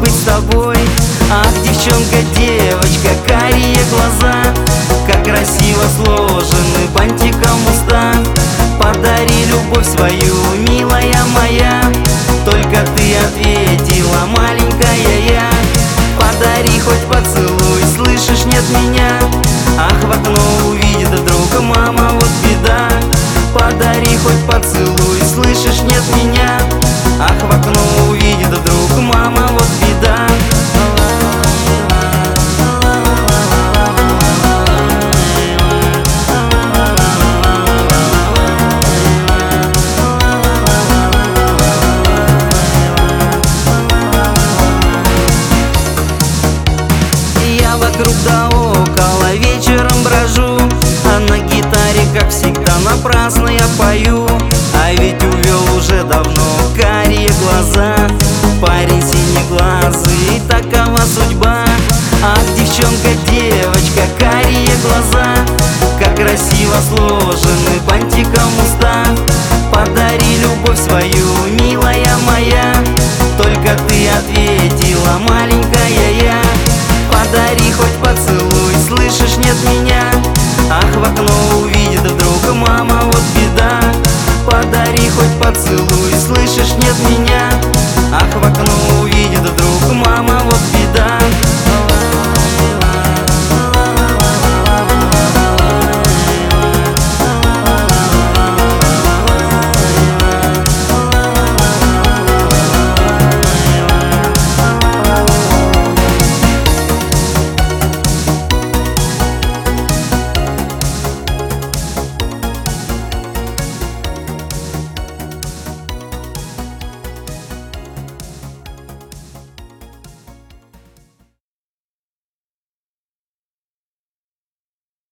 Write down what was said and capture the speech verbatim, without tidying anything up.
быть с тобой. Ах, девчонка, девочка, карие глаза, как красиво сложены бантиком уста. Подари любовь свою, милая моя, только ты ответила, маленькая я. Подари хоть поцелуй, слышишь, нет меня. Ах, в окно увидит вдруг мама, вот беда. Подари хоть поцелуй, слышишь, нет меня. Ах, в окно увидит вдруг мама, вот беда. Я вокруг да около вечером брожу, а на гитаре, как всегда, напрасно я пою. А ведь увел уже давно карие глаза парень синеглазый, такова судьба. Ах, девчонка, девочка, карие глаза, как красиво сложены бантиком уста. Подари любовь свою, милая моя, только ты ответила, маленькая я. Подари хоть поцелуй, слышишь, нет меня. Ах, в окно увидит вдруг мама, вот беда. Подари хоть поцелуй, слышишь, нет меня. Ах, в окно увидит вдруг мама.